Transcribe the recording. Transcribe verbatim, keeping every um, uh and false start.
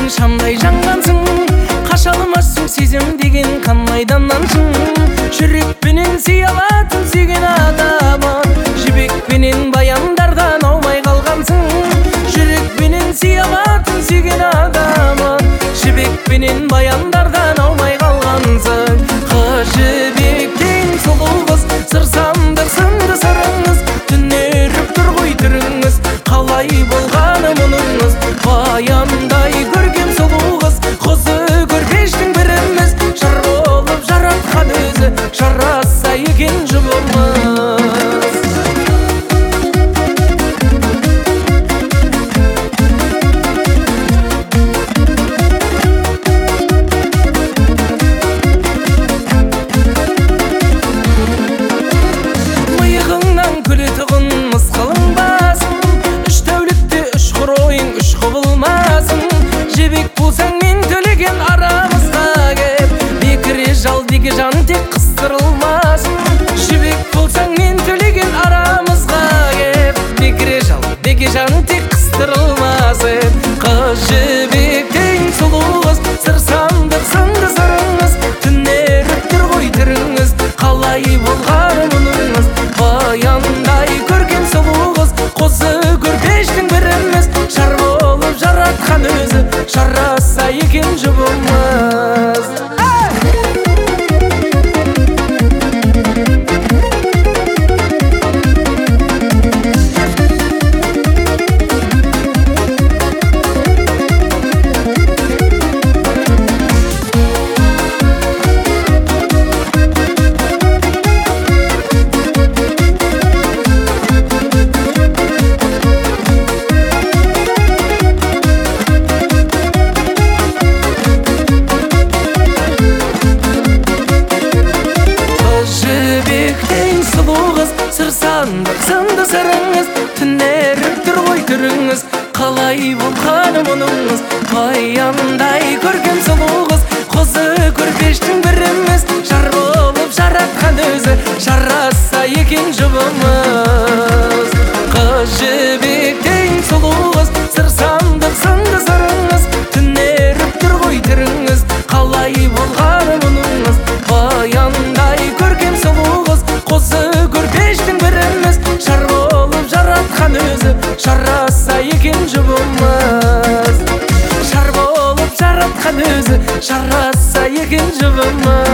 сен шамдай жанғансың, қаша алмассың сезім деген қанайдан аңшың. Жүрекпенен сүйе алатын сүйген адамын, жібекпенен баяндардан аумай қалғансың. Жүрекпенен сүйе алатын сүйген адамын, жібекпенен баяндардан аумай қалғансың. Қыз жібектен сұлу қыз, сыр сандық сынды сырыңыз, түнеріп тұр ғой түріңіз, қалай болғаны мұныңыз. Баяндай көркем сұлу қыз, қозы көрпештің біріміз, жар болып жаратқан өзі, жараса екен жұбымыз. Миығыңнан күлетұғын мысқылың басын, үш тәулікте үш құройың үш құбылмасын. Жебек болсаң мен төлеген арамызға кеп, бекіре жал деге жан тек қыстырылмасын. Жебек болсаң мен төлеген арамызға кеп, бекіре жал деге жан тек қыстырылмасын. Қыз жібектен сұлу қыз, сыр сандық сынды сырыңыз, түнеріп тұр ғой түріңіз, қалай болғаны мұныңыз. Баяндай көркем сұлу қыз, қозы көрпештің біріміз, жар болып жаратқан өзі, жараса екен жұбымыз. Сыр сандық сынды сырыңыз, түнеріп тұр ғой түріңіз, қалай болғаны мұныңыз. Баяндай көркем сұлу қыз, қозы көрпештің біріміз, жар болып жаратқан өзі, жараса екен жұбымыз. Қыз жібектен сұлу қыз, сыр сандық сынды сырыңыз, түнеріп тұр ғой түріңіз, қалай болғаны мұныңыз. Баяндай көркем сұлу қыз, қозы көрпештің біріміз, жар болып жаратқан өзі, жараса екен жұбымыз. Жар болып жаратқан өзі, жараса екен жұбымыз.